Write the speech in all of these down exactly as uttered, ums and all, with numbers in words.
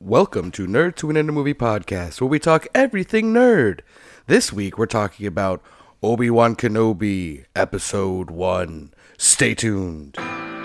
Welcome to Nerd to an End Movie Podcast, where we talk everything nerd. This week, we're talking about Obi-Wan Kenobi, Episode one. Stay tuned.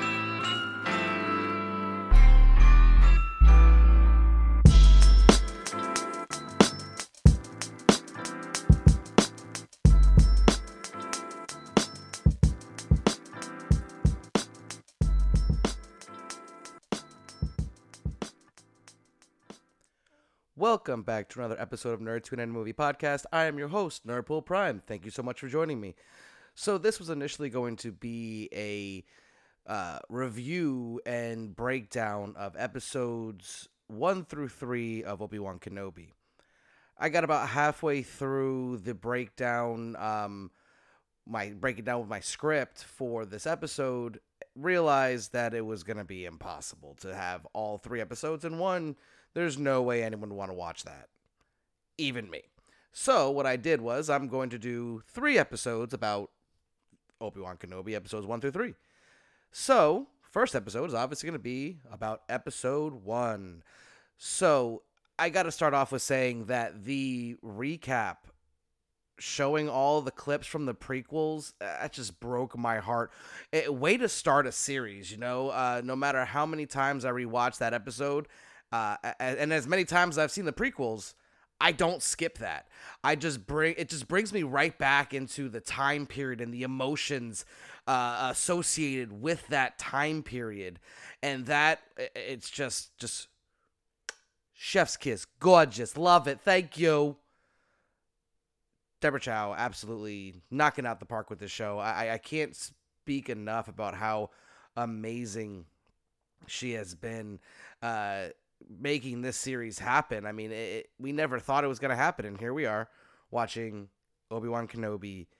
Welcome back to another episode of Nerd to an End Movie Podcast. I am your host, Nerdpool Prime. Thank you so much for joining me. So this was initially going to be a uh, review and breakdown of episodes one through three of Obi-Wan Kenobi. I got about halfway through the breakdown, um, my breaking down with my script for this episode, realized that it was going to be impossible to have all three episodes in one. There's no way anyone would want to watch that. Even me. So what I did was I'm going to do three episodes about Obi-Wan Kenobi, episodes one through three. So, first episode is obviously going to be about episode one. So, I got to start off with saying that the recap showing all the clips from the prequels, that just broke my heart. It, way to start a series, you know? Uh, no matter how many times I rewatch that episode, Uh, and as many times as I've seen the prequels, I don't skip that. I just bring it just brings me right back into the time period and the emotions uh, associated with that time period, and that it's just just chef's kiss, gorgeous, love it, thank you. Deborah Chow, absolutely knocking out the park with this show. I I can't speak enough about how amazing she has been. Uh, making this series happen. I mean, it, we never thought it was going to happen, and here we are watching Obi-Wan Kenobi.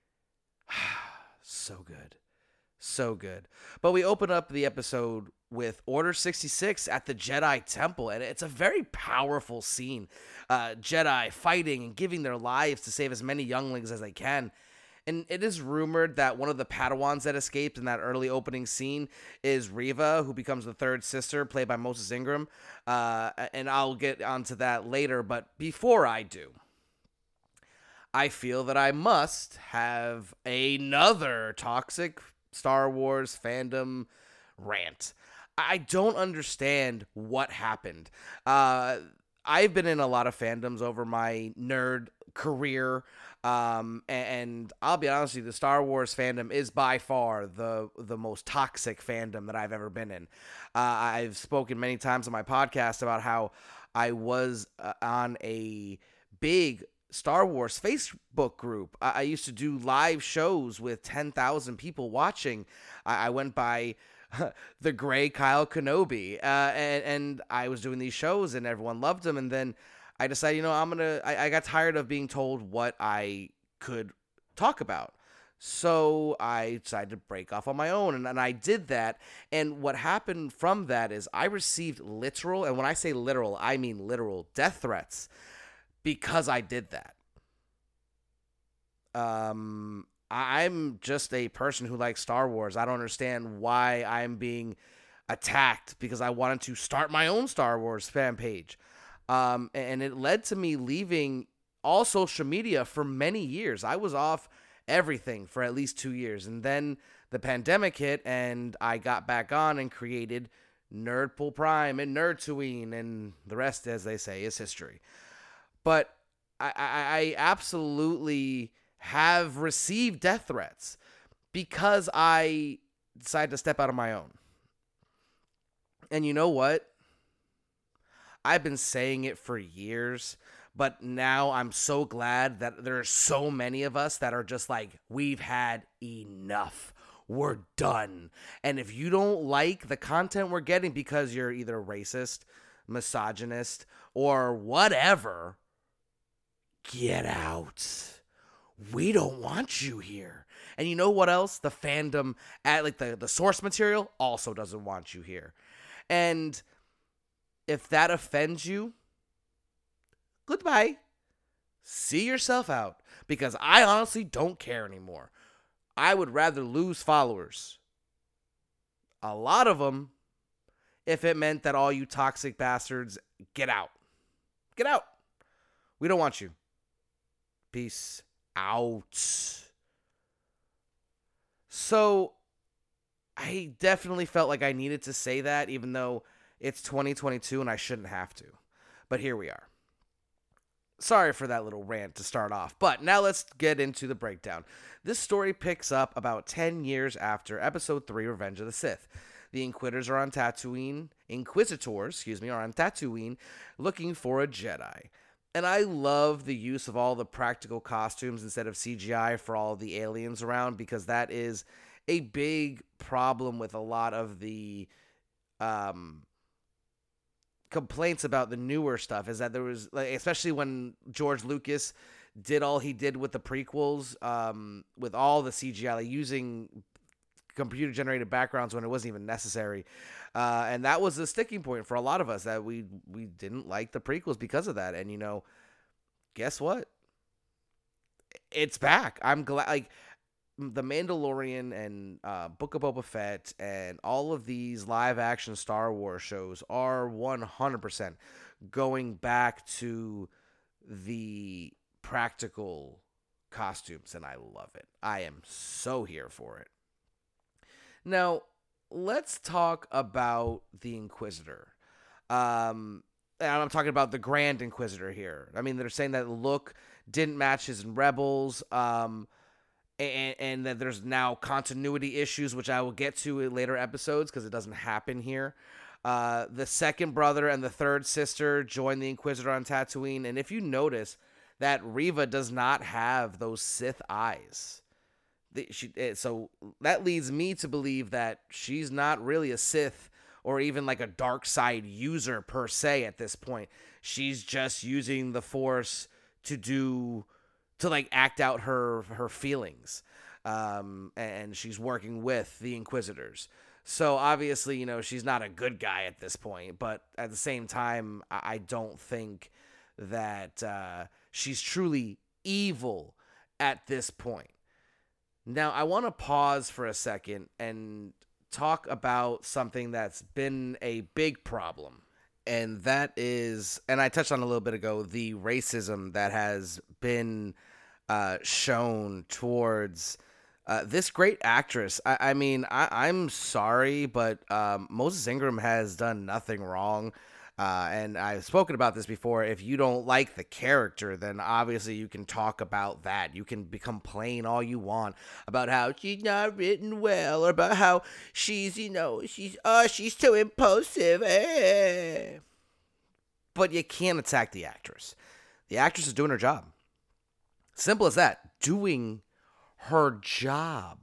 So good. So good. But we open up the episode with Order sixty-six at the Jedi Temple, and it's a very powerful scene. Uh, Jedi fighting and giving their lives to save as many younglings as they can. And it is rumored that one of the Padawans that escaped in that early opening scene is Reva, who becomes the third sister, played by Moses Ingram. Uh, and I'll get onto that later. But before I do, I feel that I must have another toxic Star Wars fandom rant. I don't understand what happened. Uh, I've been in a lot of fandoms over my nerd career. Um, and I'll be honest with you, the Star Wars fandom is by far the the most toxic fandom that I've ever been in. Uh, I've spoken many times on my podcast about how I was uh, on a big Star Wars Facebook group. I, I used to do live shows with ten thousand people watching. I, I went by the Gray Kyle Kenobi, uh, and, and I was doing these shows and everyone loved them. And then I decided, you know, I'm going to, I got tired of being told what I could talk about. So I decided to break off on my own, and, and I did that. And what happened from that is I received literal, and when I say literal, I mean literal death threats because I did that. Um, I'm just a person who likes Star Wars. I don't understand why I'm being attacked because I wanted to start my own Star Wars fan page. Um, and it led to me leaving all social media for many years. I was off everything for at least two years. And then the pandemic hit and I got back on and created Nerdpool Prime and Nerdtooine, and the rest, as they say, is history. But I, I, I absolutely have received death threats because I decided to step out on my own. And you know what? I've been saying it for years, but now I'm so glad that there are so many of us that are just like, we've had enough. We're done. And if you don't like the content we're getting because you're either racist, misogynist, or whatever, get out. We don't want you here. And you know what else? The fandom, at like the, the source material also doesn't want you here. And if that offends you, goodbye. See yourself out, because I honestly don't care anymore. I would rather lose followers, a lot of them, if it meant that all you toxic bastards get out. Get out. We don't want you. Peace out. So I definitely felt like I needed to say that, even though it's twenty twenty-two and I shouldn't have to. But here we are. Sorry for that little rant to start off, but now let's get into the breakdown. This story picks up about ten years after Episode three, Revenge of the Sith. The Inquisitors are on Tatooine, Inquisitors, excuse me, are on Tatooine looking for a Jedi. And I love the use of all the practical costumes instead of C G I for all the aliens around, because that is a big problem with a lot of the um, complaints about the newer stuff, is that there was, like, especially when George Lucas did all he did with the prequels, um, with all the C G I, like using computer generated backgrounds when it wasn't even necessary. Uh, and that was a sticking point for a lot of us, that we, we didn't like the prequels because of that. And, you know, guess what? It's back. I'm glad, like, The Mandalorian and uh, Book of Boba Fett and all of these live action Star Wars shows are one hundred percent going back to the practical costumes, and I love it. I am so here for it. Now, let's talk about the Inquisitor. Um, and I'm talking about the Grand Inquisitor here. I mean, they're saying that the look didn't match his in Rebels, um, and, and that there's now continuity issues, which I will get to in later episodes because it doesn't happen here. Uh, the second brother and the third sister join the Inquisitor on Tatooine, and if you notice that Reva does not have those Sith eyes. The, she, so that leads me to believe that she's not really a Sith or even like a dark side user per se at this point. She's just using the Force to do, to like act out her, her feelings. Um, and she's working with the Inquisitors. So obviously, you know, she's not a good guy at this point, but at the same time, I don't think that uh, she's truly evil at this point. Now, I want to pause for a second and talk about something that's been a big problem. And that is, and I touched on a little bit ago, the racism that has been uh, shown towards uh, this great actress. I, I mean, I, I'm sorry, but um, Moses Ingram has done nothing wrong. Uh, and I've spoken about this before. If you don't like the character, then obviously you can talk about that. You can be complain all you want about how she's not written well, or about how she's, you know, she's, oh, she's too impulsive. Eh. But you can't attack the actress. The actress is doing her job. Simple as that. Doing her job.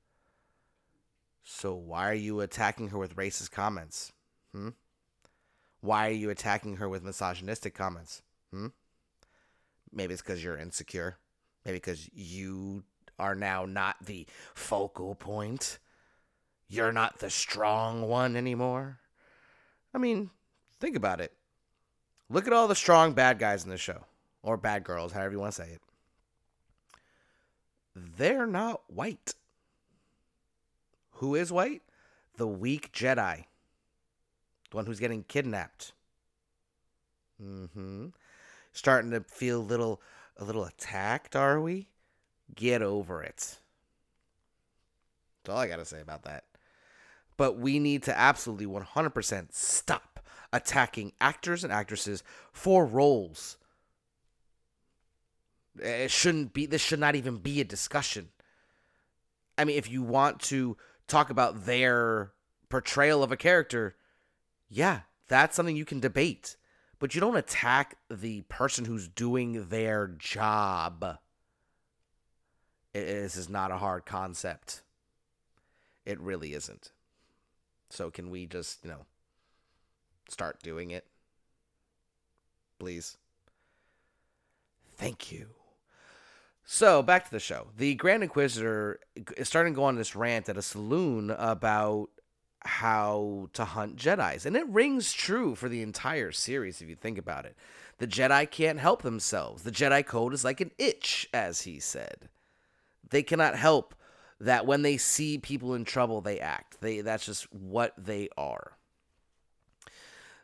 So why are you attacking her with racist comments? Hmm? Why are you attacking her with misogynistic comments? Hmm? Maybe it's because you're insecure. Maybe because you are now not the focal point. You're not the strong one anymore. I mean, think about it. Look at all the strong bad guys in the show. Or bad girls, however you want to say it. They're not white. Who is white? The weak Jedi. The one who's getting kidnapped. Mm-hmm. Starting to feel a little, a little attacked, are we? Get over it. That's all I got to say about that. But we need to absolutely one hundred percent stop attacking actors and actresses for roles. It shouldn't be, this should not even be a discussion. I mean, if you want to talk about their portrayal of a character, yeah, that's something you can debate. But you don't attack the person who's doing their job. It, this is not a hard concept. It really isn't. So can we just, you know, start doing it? Please. Thank you. So, back to the show. The Grand Inquisitor is starting to go on this rant at a saloon about how to hunt Jedis. And it rings true for the entire series, if you think about it. The Jedi can't help themselves. The Jedi Code is like an itch, as he said. They cannot help that when they see people in trouble, they act. They That's just what they are.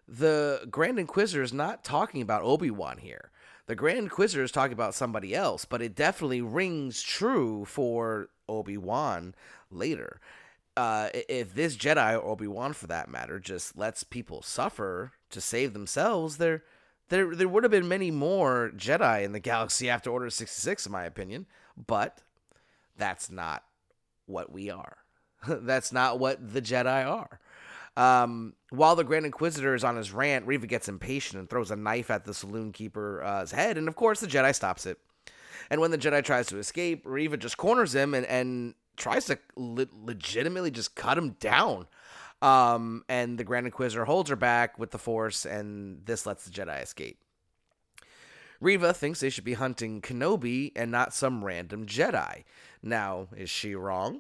the Grand Inquisitor is not talking about Obi-Wan here. The Grand Inquisitor is talking about somebody else, but it definitely rings true for Obi-Wan later. Uh, if this Jedi, or Obi-Wan for that matter, just lets people suffer to save themselves, there, there, there would have been many more Jedi in the galaxy after Order sixty-six, in my opinion. But that's not what we are. That's not what the Jedi are. Um, while the Grand Inquisitor is on his rant, Reva gets impatient and throws a knife at the saloon keeper's head, and of course the Jedi stops it. And when the Jedi tries to escape, Reva just corners him and, and tries to le- legitimately just cut him down. Um, and the Grand Inquisitor holds her back with the Force, and this lets the Jedi escape. Reva thinks they should be hunting Kenobi and not some random Jedi. Now, is she wrong?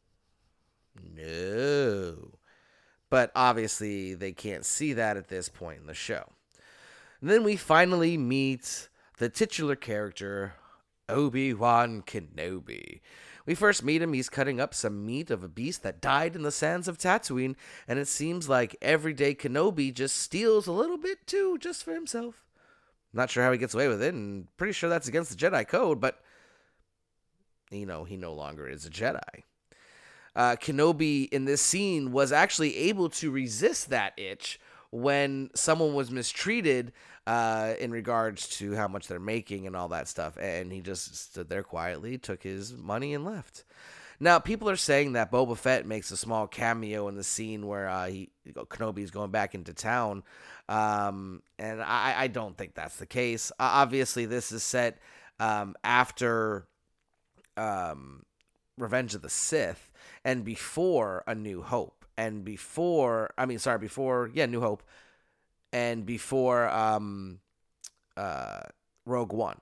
No. But obviously, they can't see that at this point in the show. And then we finally meet the titular character, Obi-Wan Kenobi. We first meet him, he's cutting up some meat of a beast that died in the sands of Tatooine, and it seems like everyday Kenobi just steals a little bit too, just for himself. Not sure how he gets away with it, and pretty sure that's against the Jedi Code, but, you know, he no longer is a Jedi. Uh, Kenobi in this scene was actually able to resist that itch when someone was mistreated uh, in regards to how much they're making and all that stuff. And he just stood there quietly, took his money, and left. Now, people are saying that Boba Fett makes a small cameo in the scene where uh, he, Kenobi's going back into town. Um, and I, I don't think that's the case. Uh, obviously, this is set um, after um, Revenge of the Sith. And before A New Hope, and before, I mean, sorry, before, yeah, New Hope, and before um, uh, Rogue One.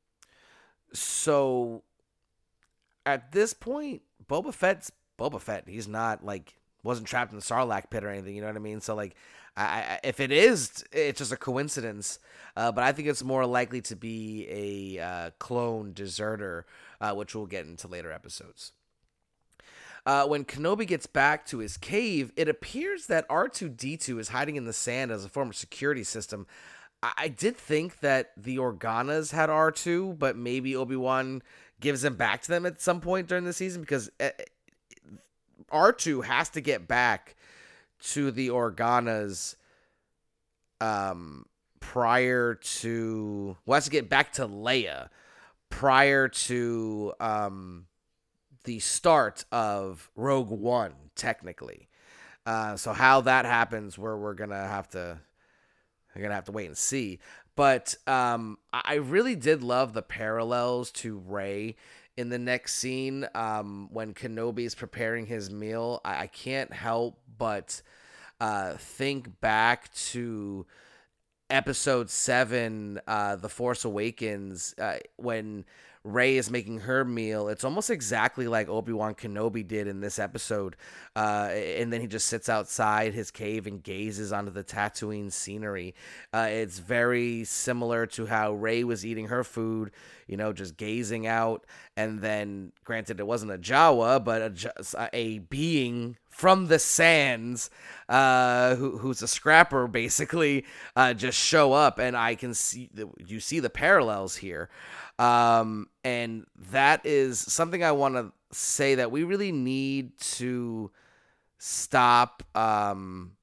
So, at this point, Boba Fett's Boba Fett. He's not, like, wasn't trapped in the Sarlacc pit or anything, you know what I mean? So, like, I, I, if it is, it's just a coincidence, uh, but I think it's more likely to be a uh, clone deserter, uh, which we'll get into later episodes. Uh, when Kenobi gets back to his cave, it appears that R two D two is hiding in the sand as a form of security system. I, I did think that the Organas had R two, but maybe Obi-Wan gives him back to them at some point during the season, because R two has to get back to the Organas um, prior to... Well, has to get back to Leia prior to... Um, the start of Rogue One, technically. Uh, so how that happens, where we're gonna have to, we're gonna have to wait and see. But um, I really did love the parallels to Rey in the next scene um, when Kenobi's preparing his meal. I, I can't help but uh, think back to Episode Seven, uh, The Force Awakens, uh, when Rey is making her meal. It's almost exactly like Obi-Wan Kenobi did in this episode. Uh, and then he just sits outside his cave and gazes onto the Tatooine scenery. Uh, it's very similar to how Rey was eating her food, you know, just gazing out. And then, granted, it wasn't a Jawa, but a, a being from the sands, uh, who, who's a scrapper, basically, uh, just show up. And I can see, the, you see the parallels here. Um, and that is something I want to say, that we really need to stop, um,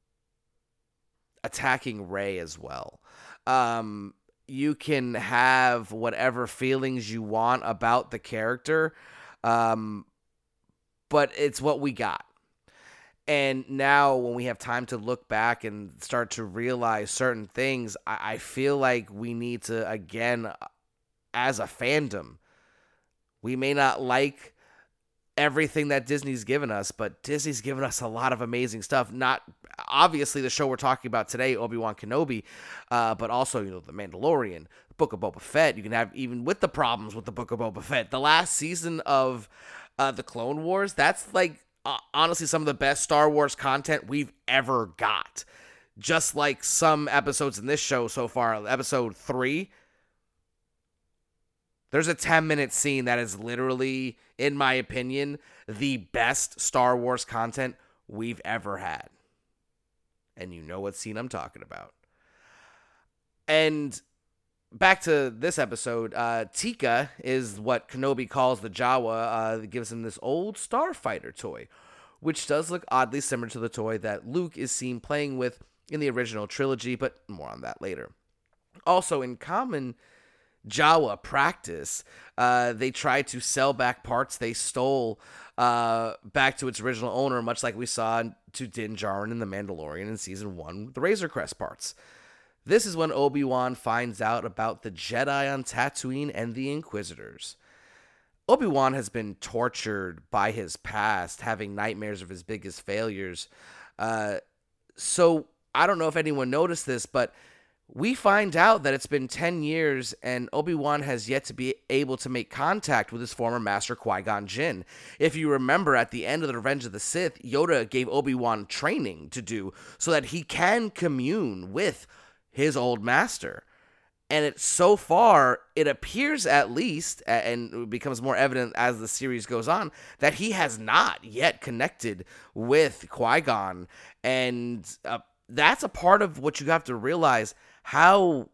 attacking Rey as well. Um, you can have whatever feelings you want about the character, um, but it's what we got. And now when we have time to look back and start to realize certain things, I, I feel like we need to, again, as a fandom, we may not like everything that Disney's given us, but Disney's given us a lot of amazing stuff. Not obviously the show we're talking about today, Obi-Wan Kenobi, uh, but also, you know, The Mandalorian, the Book of Boba Fett. You can have, even with the problems with the Book of Boba Fett, the last season of uh, the Clone Wars, that's like uh, honestly some of the best Star Wars content we've ever got. Just like some episodes in this show so far, episode three, there's a ten minute scene that is literally, in my opinion, the best Star Wars content we've ever had. And you know what scene I'm talking about. And back to this episode, uh, Tika is what Kenobi calls the Jawa, uh, that gives him this old starfighter toy, which does look oddly similar to the toy that Luke is seen playing with in the original trilogy, but more on that later. Also, in common Jawa practice, uh, they tried to sell back parts they stole uh, back to its original owner, much like we saw to Din Djarin in The Mandalorian in Season one, the Razor Crest parts. This is when Obi-Wan finds out about the Jedi on Tatooine and the Inquisitors. Obi-Wan has been tortured by his past, having nightmares of his biggest failures. Uh, so, I don't know if anyone noticed this, but we find out that it's been ten years and Obi-Wan has yet to be able to make contact with his former master Qui-Gon Jinn. If you remember, at the end of the Revenge of the Sith, Yoda gave Obi-Wan training to do so that he can commune with his old master. And it, so far, it appears at least, and it becomes more evident as the series goes on, that he has not yet connected with Qui-Gon. And uh, that's a part of what you have to realize, how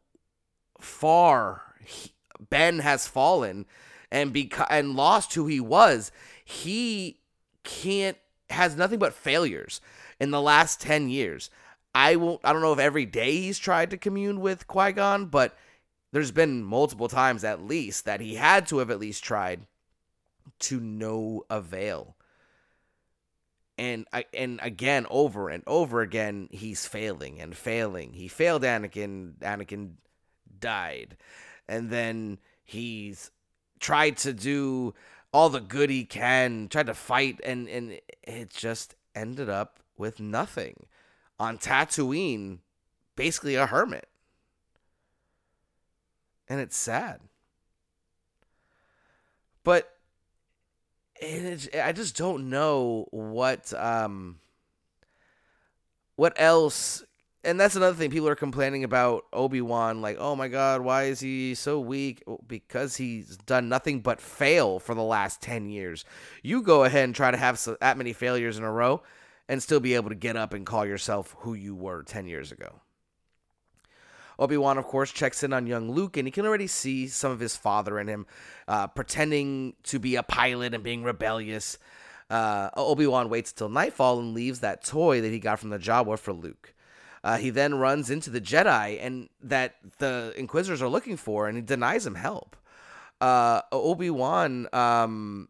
far he, Ben has fallen and beca- and lost who he was. He can't, has nothing but failures in the last ten years. I won't, I don't know if every day he's tried to commune with Qui-Gon, but there's been multiple times at least that he had to have at least tried, to no avail. And and again, over and over again, he's failing and failing. He failed Anakin. Anakin died. And then he's tried to do all the good he can, tried to fight, and, and it just ended up with nothing. On Tatooine, basically a hermit. And it's sad. But it, I just don't know what um what else. And that's another thing. People are complaining about Obi-Wan, like, oh my god, why is he so weak? Because he's done nothing but fail for the last ten years. You go ahead and try to have so, that many failures in a row and still be able to get up and call yourself who you were ten years ago. Obi-Wan, of course, checks in on young Luke, and he can already see some of his father in him, uh, pretending to be a pilot and being rebellious. Uh, Obi-Wan waits till nightfall and leaves that toy that he got from the Jawa for Luke. Uh, he then runs into the Jedi and that the Inquisitors are looking for, and he denies him help. Uh, Obi-Wan, um,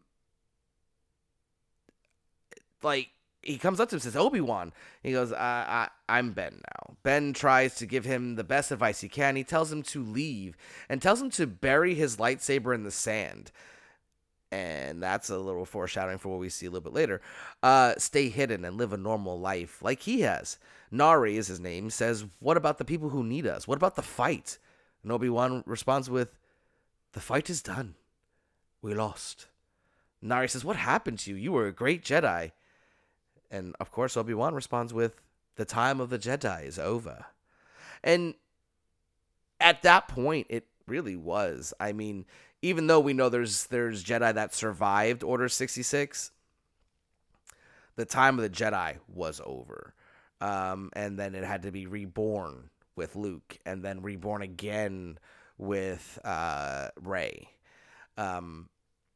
like, he comes up to him and says, Obi-Wan. He goes, I, I, I'm Ben now. Ben tries to give him the best advice he can. He tells him to leave and tells him to bury his lightsaber in the sand. And that's a little foreshadowing for what we see a little bit later. Uh, stay hidden and live a normal life like he has. Nari is his name, says, what about the people who need us? What about the fight? And Obi-Wan responds with, the fight is done. We lost. Nari says, what happened to you? You were a great Jedi. And, of course, Obi-Wan responds with, the time of the Jedi is over. And at that point, it really was. I mean, even though we know there's there's Jedi that survived Order sixty-six, the time of the Jedi was over. Um, and then it had to be reborn with Luke, and then reborn again with uh, Rey. Um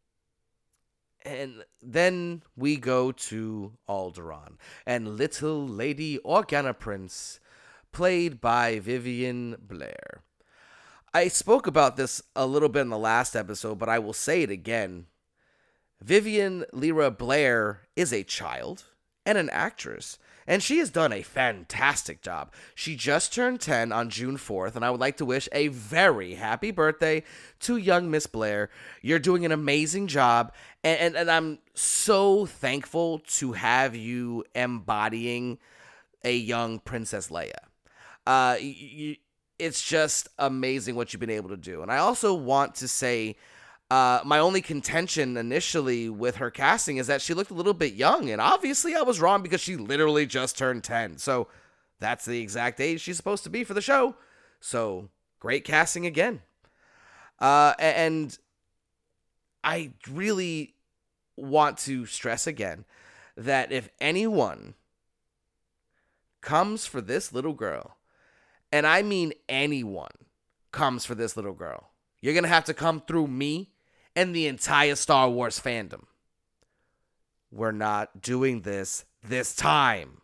And then we go to Alderaan and little Lady Organa Prince, played by Vivian Blair. I spoke about this a little bit in the last episode, but I will say it again. Vivian Lyra Blair is a child and an actress, and she has done a fantastic job. She just turned ten on June fourth, and I would like to wish a very happy birthday to young Miss Blair. You're doing an amazing job, and, and, and I'm so thankful to have you embodying a young Princess Leia. Uh, you, it's just amazing what you've been able to do. And I also want to say, Uh, my only contention initially with her casting is that she looked a little bit young, and obviously I was wrong because she literally just turned ten. So that's the exact age she's supposed to be for the show. So great casting again. Uh, and I really want to stress again that if anyone comes for this little girl, and I mean anyone comes for this little girl, you're going to have to come through me and the entire Star Wars fandom. We're not doing this this time.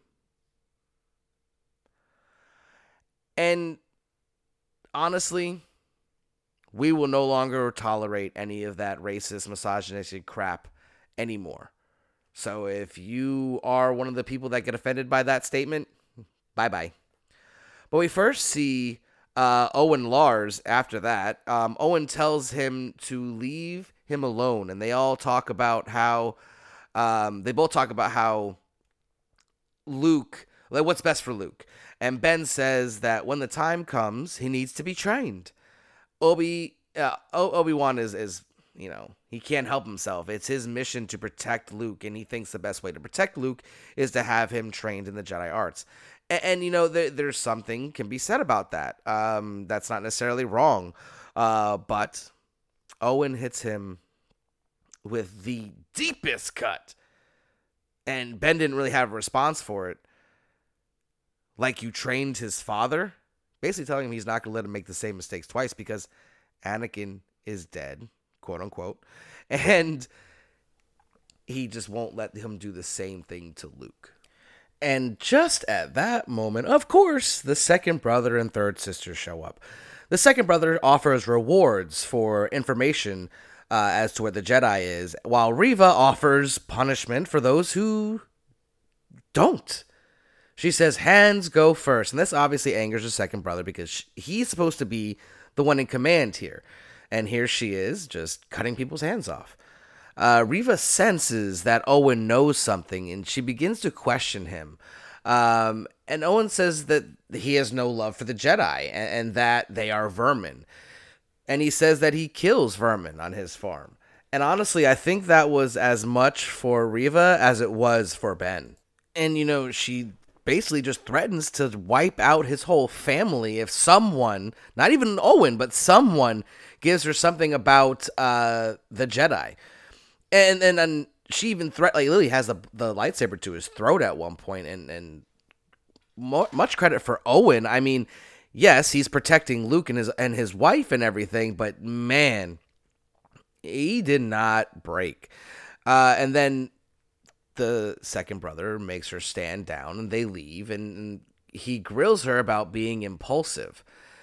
And honestly, we will no longer tolerate any of that racist, misogynistic crap anymore. So if you are one of the people that get offended by that statement, bye-bye. But we first see uh, Owen Lars after that. Um, Owen tells him to leave him alone, and they all talk about how, um, they both talk about how Luke, like what's best for Luke. And Ben says that when the time comes, he needs to be trained. Obi, uh, Obi-Wan is, is, you know, he can't help himself. It's his mission to protect Luke, and he thinks the best way to protect Luke is to have him trained in the Jedi arts. And, and you know, there, there's something can be said about that. Um, that's not necessarily wrong. Uh, but Owen hits him with the deepest cut, and Ben didn't really have a response for it. Like you trained his father, basically telling him he's not going to let him make the same mistakes twice because Anakin is dead, quote unquote, and he just won't let him do the same thing to Luke. And just at that moment, of course, the second brother and third sister show up. The second brother offers rewards for information uh, as to where the Jedi is, while Reva offers punishment for those who don't. She says, hands go first. And this obviously angers the second brother because he's supposed to be the one in command here. And here she is, just cutting people's hands off. Uh, Reva senses that Owen knows something, and she begins to question him. Um, and Owen says that he has no love for the Jedi, and, and that they are vermin. And he says that he kills vermin on his farm. And honestly, I think that was as much for Reva as it was for Ben. And, you know, she basically just threatens to wipe out his whole family if someone, not even Owen, but someone gives her something about uh, the Jedi. And and, and she even threat like Lily has the, the lightsaber to his throat at one point, and and mo- much credit for Owen. I mean, yes, he's protecting Luke and his and his wife and everything, but man, he did not break. Uh, and then the second brother makes her stand down, and they leave, and, and he grills her about being impulsive.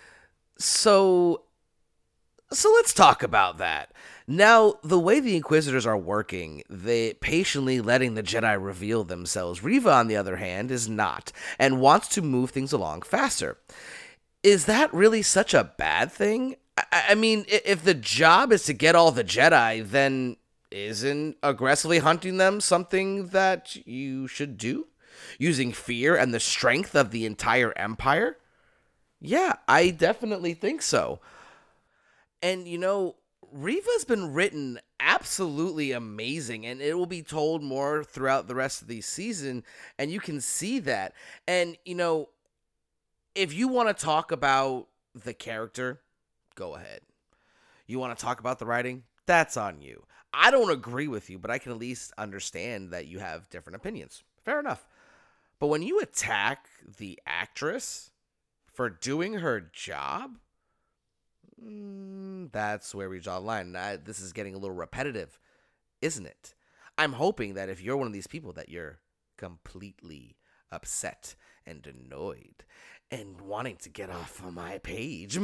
So, so let's talk about that. Now, the way the Inquisitors are working, they patiently letting the Jedi reveal themselves. Reva, on the other hand, is not, and wants to move things along faster. Is that really such a bad thing? I, I mean, if the job is to get all the Jedi, then isn't aggressively hunting them something that you should do? Using fear and the strength of the entire empire? Yeah, I definitely think so. And, you know, Reva's been written absolutely amazing, and it will be told more throughout the rest of the season, and you can see that. And, you know, if you want to talk about the character, go ahead. You want to talk about the writing? That's on you. I don't agree with you, but I can at least understand that you have different opinions. Fair enough. But when you attack the actress for doing her job, mm, that's where we draw the line. I, this is getting a little repetitive, isn't it? I'm hoping that if you're one of these people that you're completely upset and annoyed and wanting to get off of my page.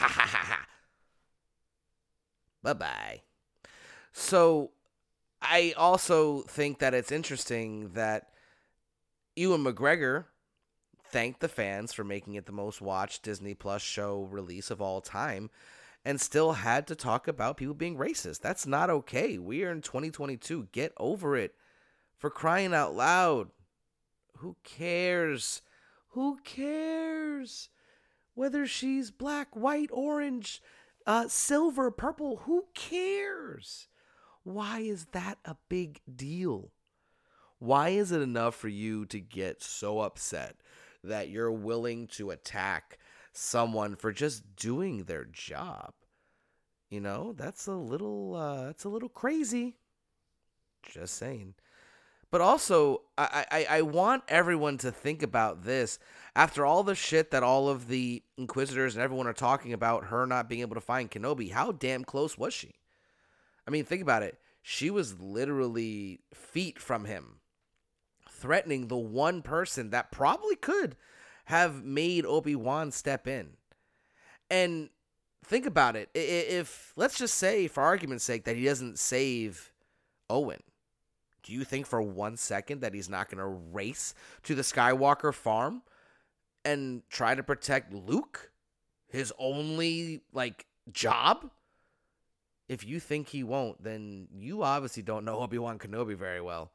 Bye-bye. So I also think that it's interesting that Ewan McGregor thanked the fans for making it the most watched Disney Plus show release of all time and still had to talk about people being racist. That's not okay. We are in twenty twenty-two. Get over it. For crying out loud. Who cares? Who cares? Whether she's black, white, orange, uh, silver, purple, who cares? Why is that a big deal? Why is it enough for you to get so upset that you're willing to attack someone for just doing their job? You know, that's a little, uh, that's a little crazy. Just saying. But also, I, I, I want everyone to think about this. After all the shit that all of the Inquisitors and everyone are talking about her not being able to find Kenobi, how damn close was she? I mean, think about it. She was literally feet from him, threatening the one person that probably could have made Obi-Wan step in. And think about it. If, let's just say, for argument's sake, that he doesn't save Owen, do you think for one second that he's not going to race to the Skywalker farm and try to protect Luke? His only, like, job? If you think he won't, then you obviously don't know Obi-Wan Kenobi very well.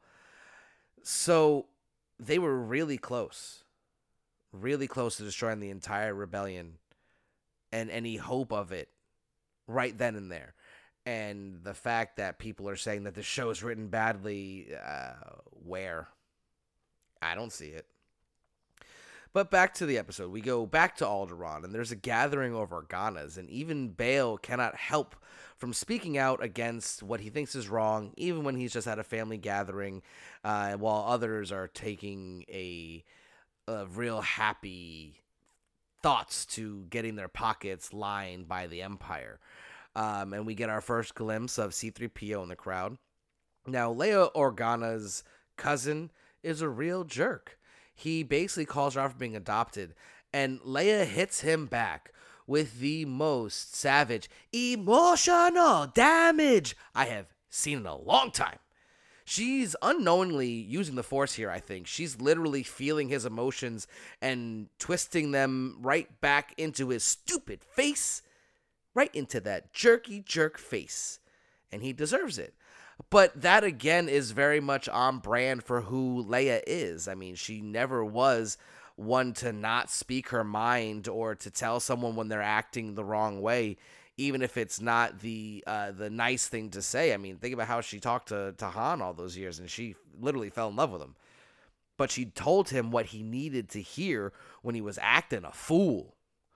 So, they were really close. Really close to destroying the entire rebellion and any hope of it right then and there. And the fact that people are saying that the show is written badly, uh, where? I don't see it. But back to the episode. We go back to Alderaan, and there's a gathering of Organas, and even Bail cannot help from speaking out against what he thinks is wrong, even when he's just at a family gathering, uh, while others are taking a, a real happy thoughts to getting their pockets lined by the Empire. Um, and we get our first glimpse of C three P O in the crowd. Now, Leia Organa's cousin is a real jerk. He basically calls her out for being adopted, and Leia hits him back with the most savage emotional damage I have seen in a long time. She's unknowingly using the Force here, I think. She's literally feeling his emotions and twisting them right back into his stupid face. Right into that jerky jerk face. And he deserves it. But that, again, is very much on brand for who Leia is. I mean, she never was one to not speak her mind or to tell someone when they're acting the wrong way, even if it's not the uh, the nice thing to say. I mean, think about how she talked to, to Han all those years, and she literally fell in love with him. But she told him what he needed to hear when he was acting a fool.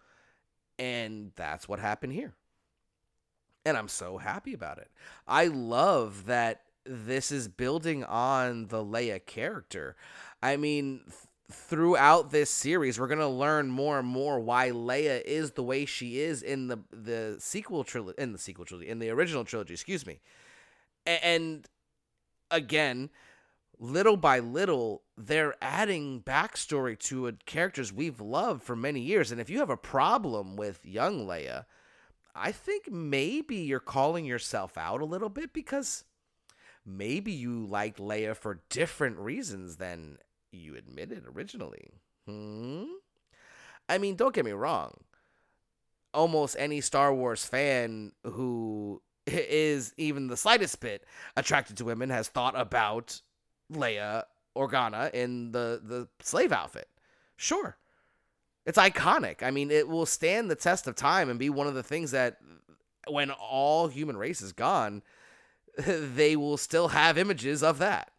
And that's what happened here. And I'm so happy about it. I love that this is building on the Leia character. I mean, th- throughout this series, we're going to learn more and more why Leia is the way she is in the the sequel trilogy, in the sequel trilogy, in the original trilogy, excuse me. A- and again, little by little, they're adding backstory to a characters we've loved for many years. And if you have a problem with young Leia, I think maybe you're calling yourself out a little bit, because maybe you liked Leia for different reasons than you admitted originally. Hmm? I mean, don't get me wrong. Almost any Star Wars fan who is even the slightest bit attracted to women has thought about Leia Organa in the, the slave outfit. Sure. It's iconic. I mean, it will stand the test of time and be one of the things that when all human race is gone, they will still have images of that.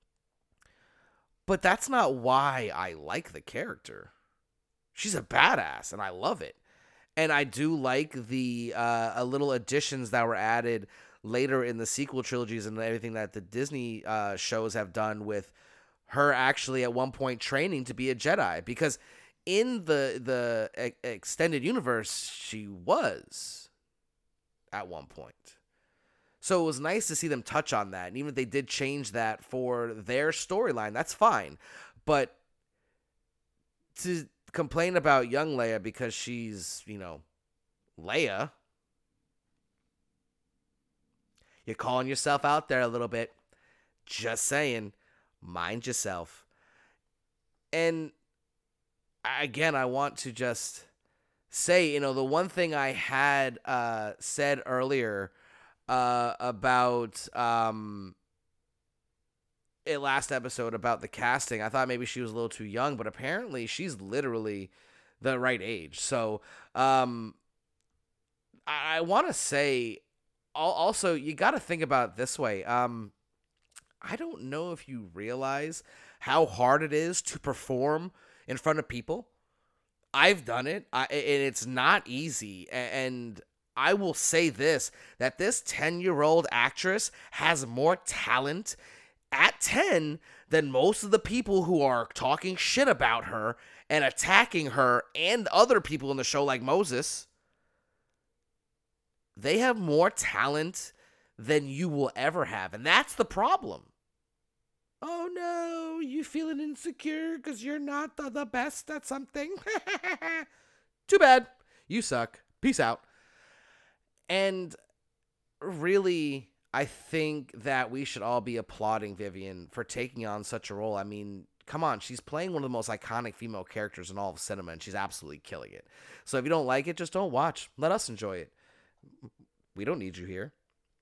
But that's not why I like the character. She's a badass, and I love it. And I do like the uh, a little additions that were added later in the sequel trilogies and everything that the Disney uh, shows have done with her actually at one point training to be a Jedi. Because in the the e- extended universe, she was at one point. So it was nice to see them touch on that. And even if they did change that for their storyline, that's fine. But to complain about young Leia because she's, you know, Leia, you're calling yourself out there a little bit. Just saying, mind yourself. And again, I want to just say, you know, the one thing I had uh, said earlier uh, about um, it last episode about the casting, I thought maybe she was a little too young, but apparently she's literally the right age. So um, I, I want to say, also, you got to think about it this way. Um, I don't know if you realize how hard it is to perform in front of people. I've done it, I, and it's not easy. And I will say this, that this ten-year-old actress has more talent at ten, then most of the people who are talking shit about her and attacking her and other people in the show like Moses, they have more talent than you will ever have. And that's the problem. Oh no, you feeling insecure because you're not the, the best at something? Too bad. You suck. Peace out. And really, I think that we should all be applauding Vivian for taking on such a role. I mean, come on, she's playing one of the most iconic female characters in all of cinema, and she's absolutely killing it. So if you don't like it, just don't watch. Let us enjoy it. We don't need you here.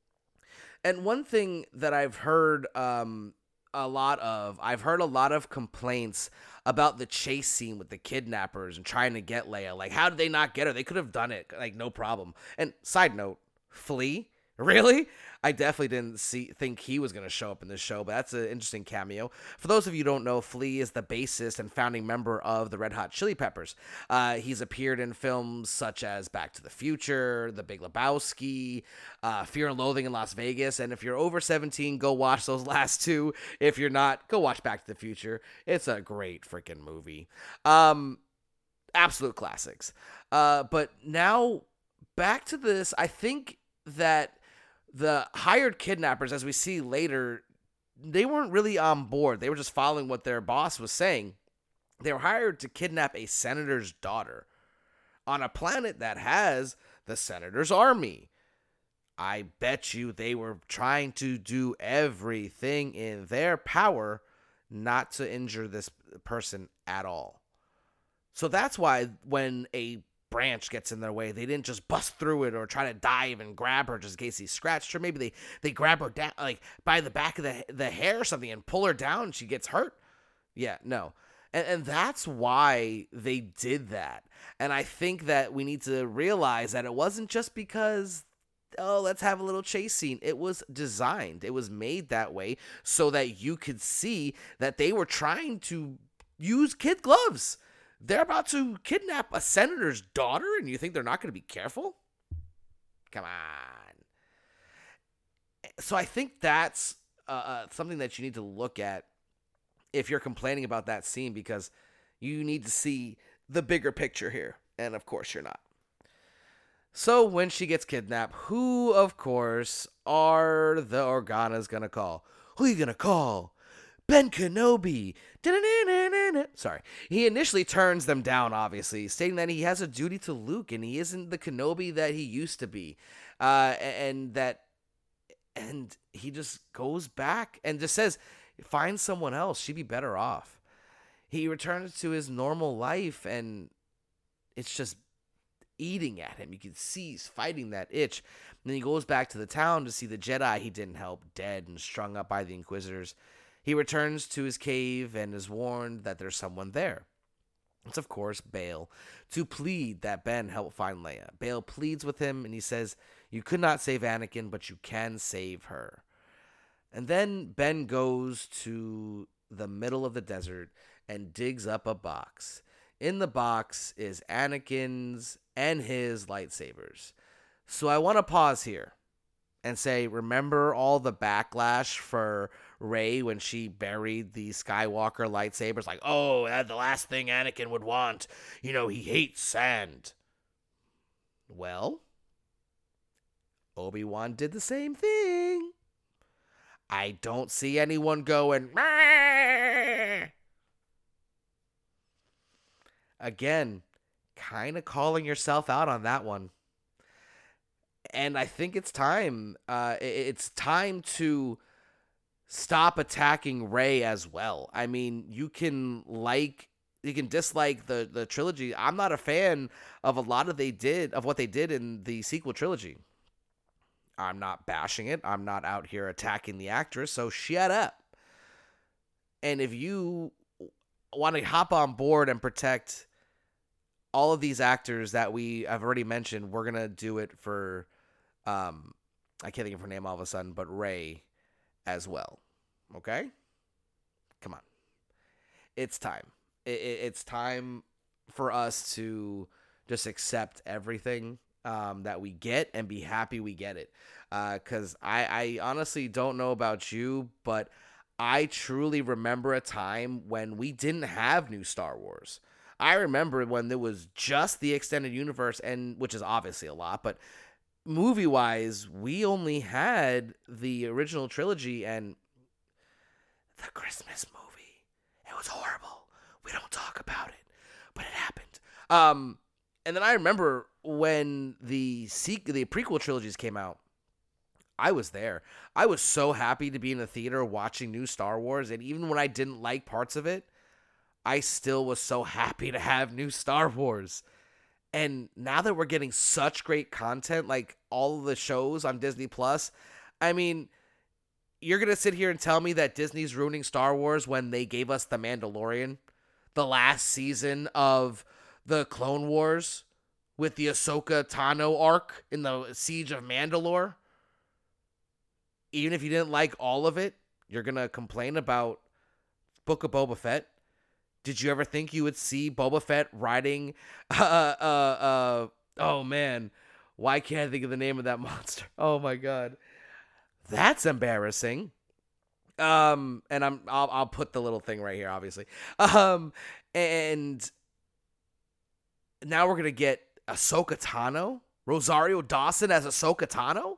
And one thing that I've heard um, a lot of, I've heard a lot of complaints about the chase scene with the kidnappers and trying to get Leia. Like, how did they not get her? They could have done it, like, no problem. And side note, Flea? Really? I definitely didn't see think he was going to show up in this show, but that's an interesting cameo. For those of you who don't know, Flea is the bassist and founding member of the Red Hot Chili Peppers. Uh, he's appeared in films such as Back to the Future, The Big Lebowski, uh, Fear and Loathing in Las Vegas, and if you're over seventeen, go watch those last two. If you're not, go watch Back to the Future. It's a great freaking movie. Um, absolute classics. Uh, but now, back to this, I think that the hired kidnappers, as we see later, they weren't really on board. They were just following what their boss was saying. They were hired to kidnap a senator's daughter on a planet that has the senator's army. I bet you they were trying to do everything in their power not to injure this person at all. So that's why when a branch gets in their way, they didn't just bust through it or try to dive and grab her just in case he scratched her. Maybe they they grab her down, like by the back of the the hair or something, and pull her down and she gets hurt. Yeah, no. And and that's why they did that. And I think that we need to realize that it wasn't just because, oh, let's have a little chase scene. It was designed. It was made that way so that you could see that they were trying to use kid gloves. They're about to kidnap a senator's daughter, and you think they're not going to be careful? Come on. So I think that's uh, uh, something that you need to look at if you're complaining about that scene, because you need to see the bigger picture here. And, of course, you're not. So when she gets kidnapped, who, of course, are the Organas going to call? Who are you going to call? Ben Kenobi. Sorry. He initially turns them down, obviously, stating that he has a duty to Luke and he isn't the Kenobi that he used to be. Uh, and that, and he just goes back and just says, find someone else. She'd be better off. He returns to his normal life and it's just eating at him. You can see he's fighting that itch. And then he goes back to the town to see the Jedi he didn't help dead and strung up by the Inquisitors. He returns to his cave and is warned that there's someone there. It's, of course, Bail, to plead that Ben help find Leia. Bail pleads with him, and he says, you could not save Anakin, but you can save her. And then Ben goes to the middle of the desert and digs up a box. In the box is Anakin's and his lightsabers. So I want to pause here and say, remember all the backlash for Rey when she buried the Skywalker lightsabers? Like, oh, that's the last thing Anakin would want. You know, he hates sand. Well, Obi-Wan did the same thing. I don't see anyone going, Meh! Again, kind of calling yourself out on that one. And I think it's time. Uh, it's time to stop attacking Rey as well. I mean, you can like, you can dislike the the trilogy. I'm not a fan of a lot of they did of what they did in the sequel trilogy. I'm not bashing it. I'm not out here attacking the actress. So shut up. And if you want to hop on board and protect all of these actors that we have already mentioned, we're gonna do it for. Um, I can't think of her name all of a sudden, but Rey as well. Okay? Come on. It's time. It, it, it's time for us to just accept everything um, that we get and be happy we get it. Because uh, I, I honestly don't know about you, but I truly remember a time when we didn't have new Star Wars. I remember when there was just the extended universe, and which is obviously a lot, but movie-wise, we only had the original trilogy and the Christmas movie. It was horrible. We don't talk about it, but it happened. Um, and then I remember when the sequ- the prequel trilogies came out, I was there. I was so happy to be in the theater watching new Star Wars, and even when I didn't like parts of it, I still was so happy to have new Star Wars. And now that we're getting such great content, like all of the shows on Disney Plus, I mean, you're going to sit here and tell me that Disney's ruining Star Wars when they gave us The Mandalorian, the last season of the Clone Wars with the Ahsoka Tano arc in the Siege of Mandalore? Even if you didn't like all of it, you're going to complain about Book of Boba Fett? Did you ever think you would see Boba Fett riding, uh, uh, uh, oh man, why can't I think of the name of that monster? Oh my God. That's embarrassing. Um, and I'm, I'll, I'll put the little thing right here, obviously. Um, and now we're going to get Ahsoka Tano? Rosario Dawson as Ahsoka Tano?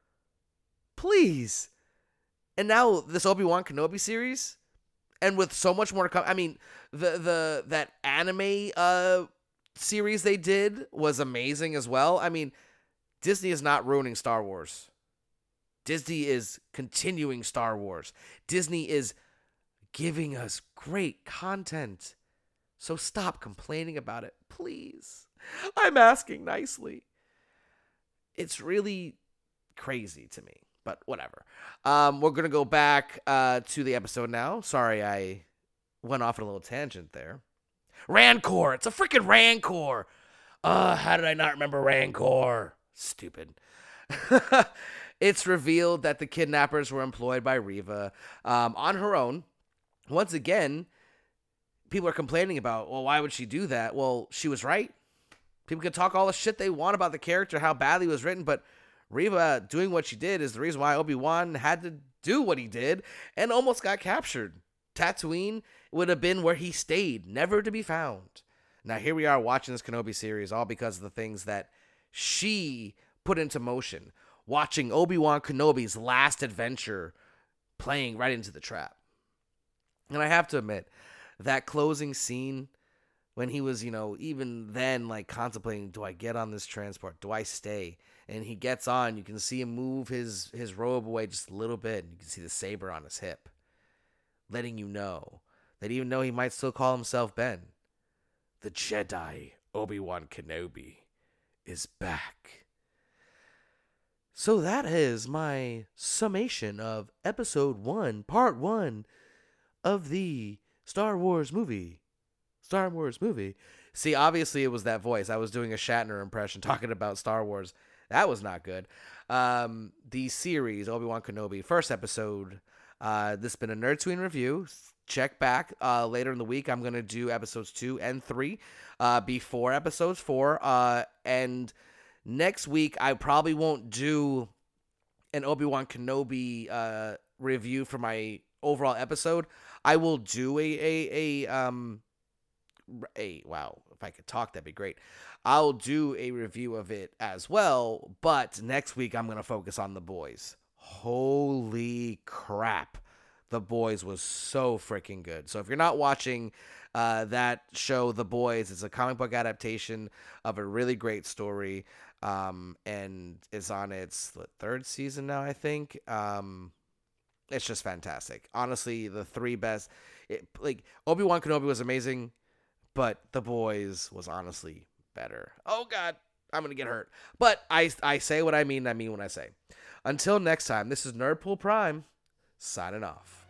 Please. And now this Obi-Wan Kenobi series, and with so much more to come. I mean, the the that anime uh series they did was amazing as well. I mean, Disney is not ruining Star Wars. Disney is continuing Star Wars. Disney is giving us great content. So stop complaining about it, please. I'm asking nicely. It's really crazy to me. But whatever. Um, we're going to go back uh, to the episode now. Sorry, I went off on a little tangent there. Rancor. It's a freaking Rancor. Uh, how did I not remember Rancor? Stupid. It's revealed that the kidnappers were employed by Reva um, on her own. Once again, people are complaining about, well, why would she do that? Well, she was right. People can talk all the shit they want about the character, how badly it was written, but Reva doing what she did is the reason why Obi-Wan had to do what he did and almost got captured. Tatooine would have been where he stayed, never to be found. Now here we are watching this Kenobi series all because of the things that she put into motion. Watching Obi-Wan Kenobi's last adventure playing right into the trap. And I have to admit, that closing scene when he was, you know, even then like contemplating, do I get on this transport? Do I stay? And he gets on, you can see him move his, his robe away just a little bit, and you can see the saber on his hip, letting you know that even though he might still call himself Ben, the Jedi Obi-Wan Kenobi is back. So that is my summation of episode one, part one of the Star Wars movie. Star Wars movie. See, obviously it was that voice. I was doing a Shatner impression talking about Star Wars. That was not good. Um, the series, Obi-Wan Kenobi, first episode. Uh, this has been a Nerd review. Check back uh, later in the week. I'm going to do episodes two and three uh, before episodes four. Uh, and next week, I probably won't do an Obi-Wan Kenobi uh, review for my overall episode. I will do a, a, a, um, a, wow, if I could talk, that'd be great. I'll do a review of it as well, but next week I'm going to focus on The Boys. Holy crap. The Boys was so freaking good. So if you're not watching uh, that show, The Boys, it's a comic book adaptation of a really great story, um, and it's on its third season now, I think. Um, it's just fantastic. Honestly, the three best, it, like Obi-Wan Kenobi was amazing, but The Boys was honestly better. Oh God, I'm gonna get hurt. But I I say what I mean. I mean what I say. Until next time, this is Nerdpool Prime signing off.